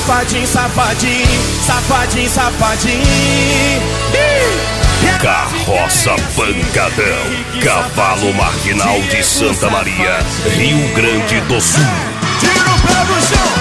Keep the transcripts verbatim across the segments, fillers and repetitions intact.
Safadinho, safadinho, safadinho, safadinho. Carroça Pancadão, Cavalo Marginal de Santa Maria, Rio Grande do Sul. Tira o pé do chão,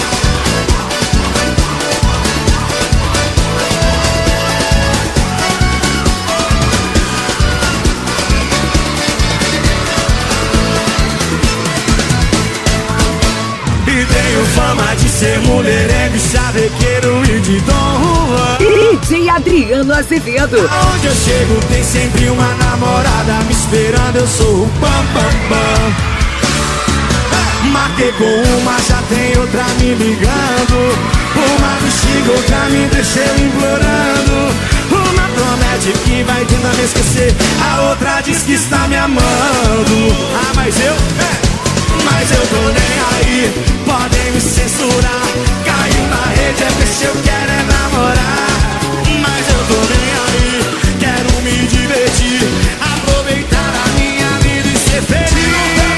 e tenho fama de ser mulherengo, chavequeiro e de Dom Juan. D J Adriano Azevedo. Aonde eu chego tem sempre uma namorada me esperando, eu sou o pam pam pam. Marquei com uma, já tem outra me ligando. Uma me xinga, outra me deixou implorando. Uma promete que vai tentar me esquecer, a outra diz que está me amando. Ah, mas eu, é, mas eu tô nem aí. Podem me censurar, caiu na rede, é deixa, eu quero é namorar. Mas eu tô nem aí, quero me divertir, aproveitar a minha vida e ser feliz.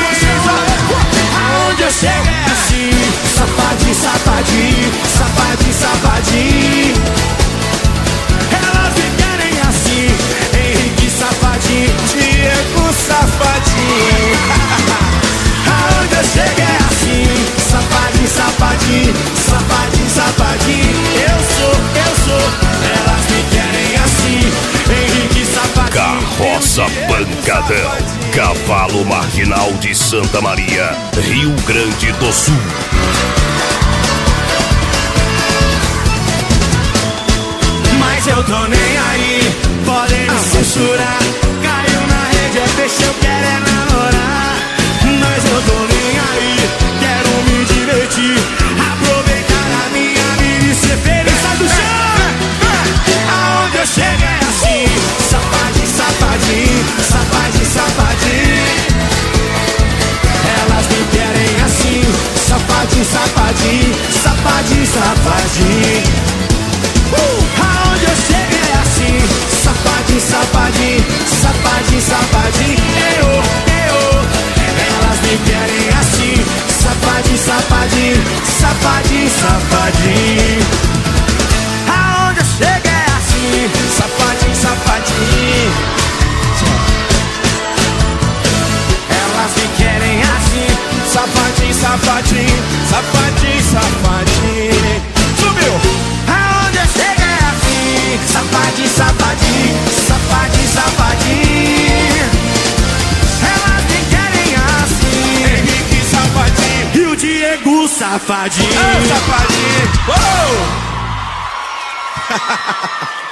Aonde eu chego é assim, safadinho, safadinho, safadinho, safadinho. Elas me querem assim, Henrique Safadinho, Diego Safadinho. Aonde eu chego é assim, safadinho, safadinho, safadinho, safadinho. Eu sou, eu sou, elas me querem assim, Henrique Safadinho. Carroça Pancadão, Cavalo Marginal de Santa Maria, Rio Grande do Sul. Mas eu tô nem aí, podem me censurar, caiu na rede, é peixe, eu quero é namorar. Mas eu tô nem aí, quero me divertir, aproveitar a minha vida e ser feliz. Sai do chão! Aonde eu chego é assim, safadinho, safadinho, safadinho, safadinho. Elas me querem assim, safadinho, safadinho, safadinho, safadinho. Uh! Aonde eu chego é assim, safadinho, safadinho, safadinho, safadinho. Eu, eu, elas me querem assim, safadinho, safadinho, safadinho, safadinho. Aonde eu chego é assim, safadinho, safadinho. Elas me querem assim, safadinho, safadinho, safadinho, safadinho. Subiu! Aonde eu chego é assim, safadinho, safadinho, safadinho, safadinho. Elas me querem assim, Henrique Safadinho e o Diego Safadinho. Ah, Safadinho! Uou!